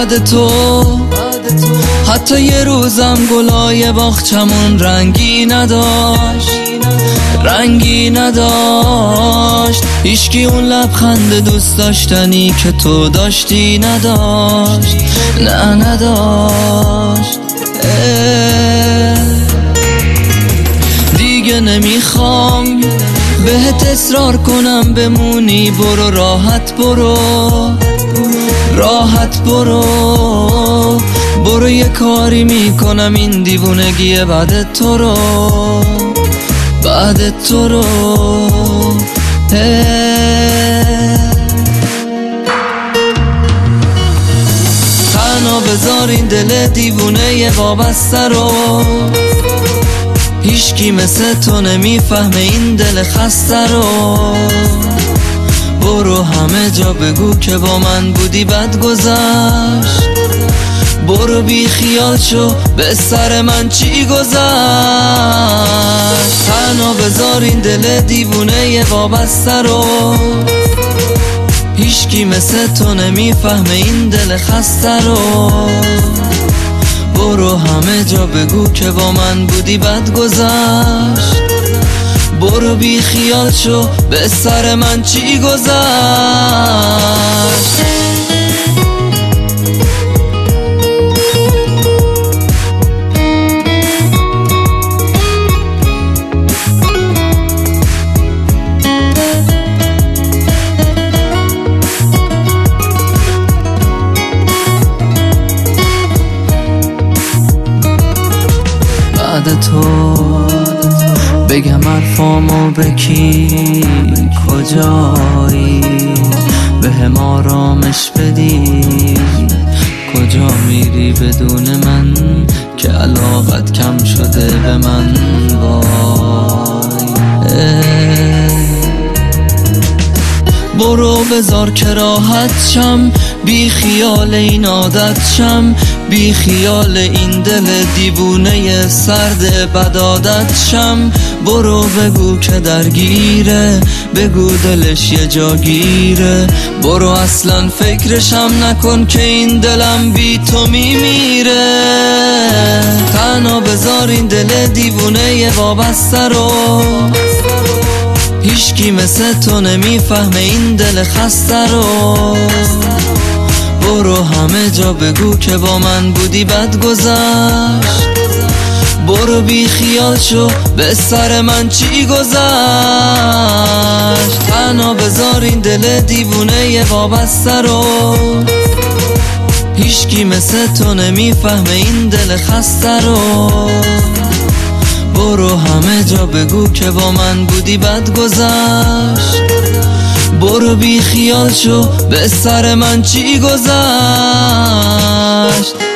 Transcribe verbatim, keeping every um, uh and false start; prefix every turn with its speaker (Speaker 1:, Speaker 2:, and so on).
Speaker 1: بعد تو حتی یه روزم گلای باغچمون رنگی نداشت رنگی نداشت هیچکی اون لبخند دوست داشتنی که تو داشتی نداشت نه نداشت. دیگه نمیخوام بهت اصرار کنم بمونی، برو راحت برو راحت برو برو یه کاری میکنم این دیوونگی بعد تو رو بعد تو رو. تنها بذار این دل دیوونه وابسته رو، هیچکی مثل تو نمیفهمه این دل خسته رو. برو همه جا بگو که با من بودی بد گذشت، برو بی خیال شو به سر من چی گذشت. تنها بذار این دل دیوونه وابسته رو، هیچکی مثل تو نمیفهمه این دل خسته رو. برو همه جا بگو که با من بودی بد گذشت، برو بی خیال شو به سر من چی گذشت. بعد تو بگم حرفامو بکی کجایی، بهم آرامش بدی، کجا میری بدون من که علاقت کم شده به من. وای برو بذار که راحت شم، بی خیال این عادت شم، بی خیال این دل دیوونه سرد بد عادت شم. برو بگو که درگیره، بگو دلش یه جاگیره، برو اصلا فکرشم نکن که این دلم بی تو میمیره. تنها بذار این دل دیوونه وابسته رو، هیچکی مثل تو نمیفهمه این دل خسته رو. برو همه جا بگو که با من بودی بد گذشت، برو بی خیال شو به سر من چی گذشت. تنها بذار این دل دیوونه وابسته رو، هیچکی مثل تو نمیفهمه این دل خسته رو. برو همه جا بگو که با من بودی بد گذشت، برو بی خیال شو به سر من چی گذشت.